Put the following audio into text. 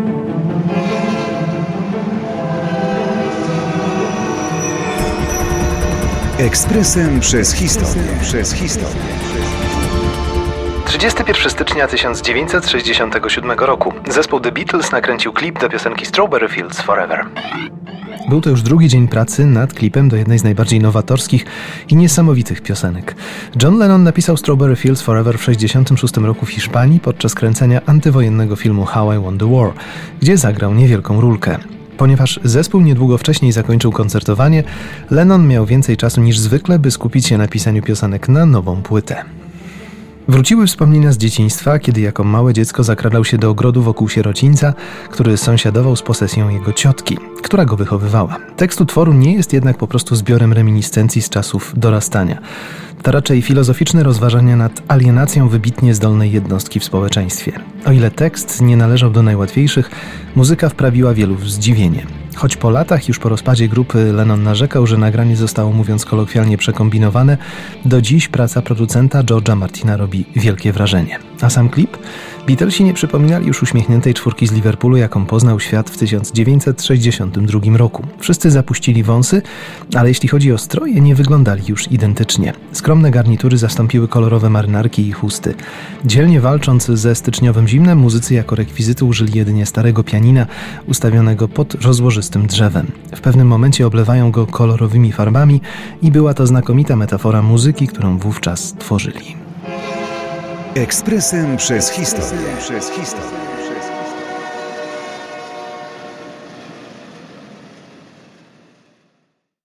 Ekspresem przez historię. 31 stycznia 1967 roku zespół The Beatles nakręcił klip do piosenki Strawberry Fields Forever. Był to już drugi dzień pracy nad klipem do jednej z najbardziej nowatorskich i niesamowitych piosenek. John Lennon napisał Strawberry Fields Forever w 1966 roku w Hiszpanii podczas kręcenia antywojennego filmu How I Won the War, gdzie zagrał niewielką rólkę. Ponieważ zespół niedługo wcześniej zakończył koncertowanie, Lennon miał więcej czasu niż zwykle, by skupić się na pisaniu piosenek na nową płytę. Wróciły wspomnienia z dzieciństwa, kiedy jako małe dziecko zakradał się do ogrodu wokół sierocińca, który sąsiadował z posesją jego ciotki, która go wychowywała. Tekst utworu nie jest jednak po prostu zbiorem reminiscencji z czasów dorastania. To raczej filozoficzne rozważania nad alienacją wybitnie zdolnej jednostki w społeczeństwie. O ile tekst nie należał do najłatwiejszych, muzyka wprawiła wielu w zdziwienie. Choć po latach, już po rozpadzie grupy, Lennon narzekał, że nagranie zostało, mówiąc kolokwialnie, przekombinowane, do dziś praca producenta George'a Martina robi wielkie wrażenie. A sam klip? Beatlesi nie przypominali już uśmiechniętej czwórki z Liverpoolu, jaką poznał świat w 1962 roku. Wszyscy zapuścili wąsy, ale jeśli chodzi o stroje, nie wyglądali już identycznie. Skromne garnitury zastąpiły kolorowe marynarki i chusty. Dzielnie walcząc ze styczniowym zimnem, muzycy jako rekwizytu użyli jedynie starego pianina ustawionego pod rozłożystym drzewem. W pewnym momencie oblewają go kolorowymi farbami i była to znakomita metafora muzyki, którą wówczas tworzyli. Ekspresem przez historię.